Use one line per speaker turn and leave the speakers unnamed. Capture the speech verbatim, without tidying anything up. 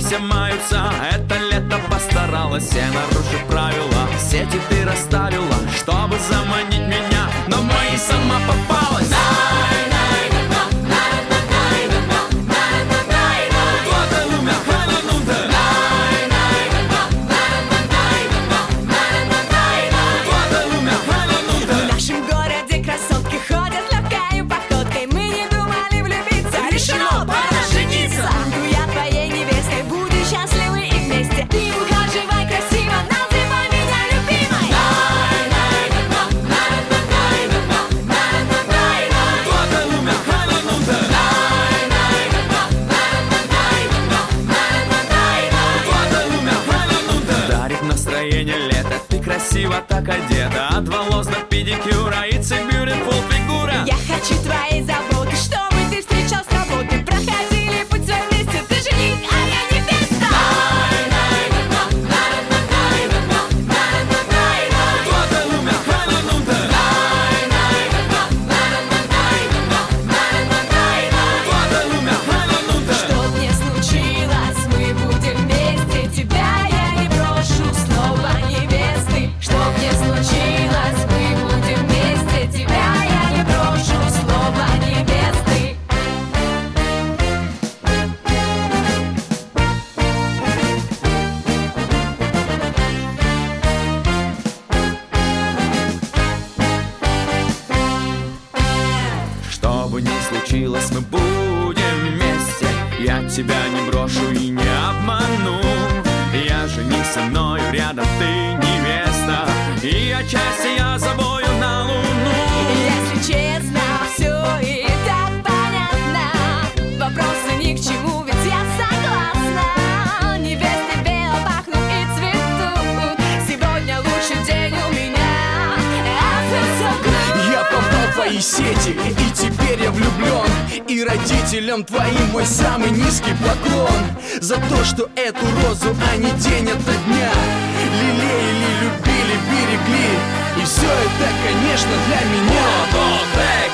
все маются. Это лето постаралась, все нарушив правила. Сети ты расставила, чтобы заманить меня, но в мои сама попалась.
В нашем городе красотки ходят легкой походкой. Мы не думали влюбиться, решено, пора жениться. Буду я твоей невестой, будем счастливы и вместе. Ты ухаживай красиво, называй меня любимой.
Дарит настроение лето, ты красиво так одета. От волос до педикюра, it's a beautiful фигура.
Я хочу твоей заботы, чтобы ты встречал с работы. Проходили путь свой вместе, ты жених, а я невеста. Что б ни случилось, мы будем вместе. Тебя я не брошу, снова невесты. Что б ни случилось, мы будем вместе. Тебя я не брошу, снова невесты.
Что бы ни случилось, мы будем вместе. Я тебя не брошу и не обману. Я жених, со мною рядом ты невеста, и отчасти я забою на луну.
Если честно, все и так понятно. Вопросы ни к чему, ведь я согласна. Невесты бело пахнут и цветут. Сегодня лучший день у меня. I feel so good.
Я попал в твои сети, и теперь я влюблен. И родителям твоим мой самый низкий поклон. За то, что эту розу они день ото дня лелеяли, любили, берегли. И все это, конечно, для меня.